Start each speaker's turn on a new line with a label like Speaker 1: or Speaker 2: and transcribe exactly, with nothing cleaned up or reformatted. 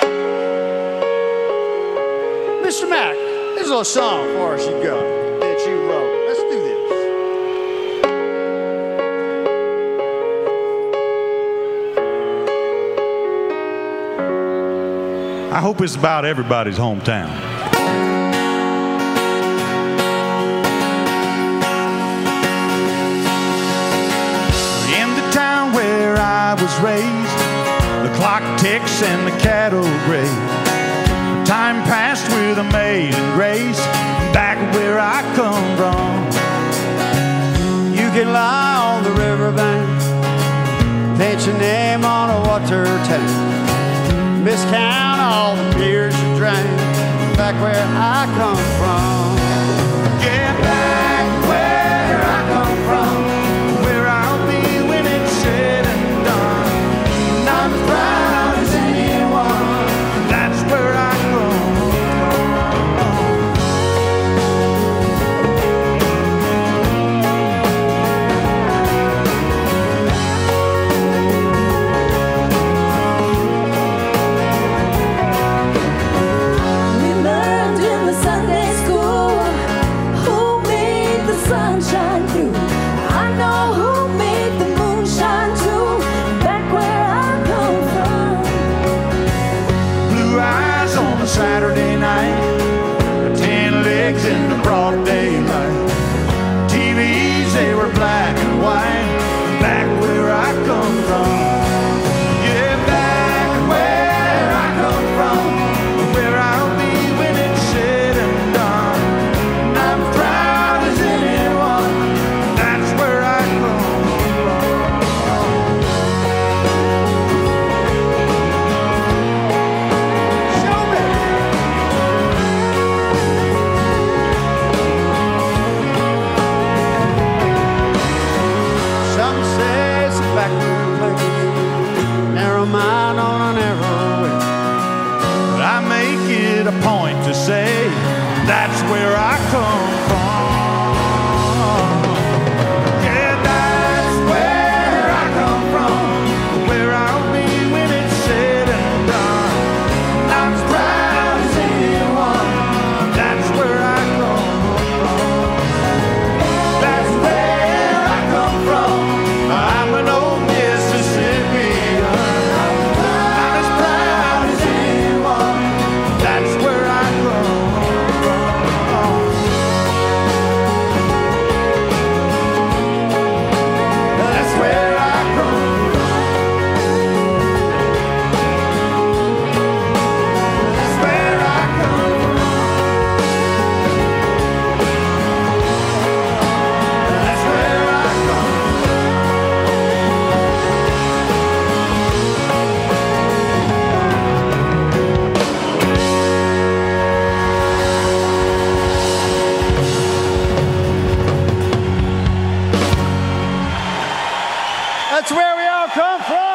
Speaker 1: Mister Mack, this is a little song for us you got that you wrote. Let's do this.
Speaker 2: I hope it's about everybody's hometown. In the town where I was raised, the clock ticks and the cattle graze. Time passed with amazing grace back where I come from.
Speaker 1: You can lie on the riverbank, paint your name on a water tank, miscount all the beers you drank back where I come from.
Speaker 2: Get back where I come from, where I'll be when it's said and done. And I'm as proud as anyone. That's where I Saturday night, ten legs in the broad daylight. T Vs, they were black and white, back where I come from. Yeah, back where I come from, where I'll be when it's said and done. And I'm proud as anyone, that's where I come mind on a narrow way, but I make it a point to say that's where I come from. Yeah, that's where I come from, where I'll be when it's said and done. And I'm as proud as anyone. That's where I come from. That's where I come from. I'm an old Mississippian.
Speaker 1: That's where we all come from.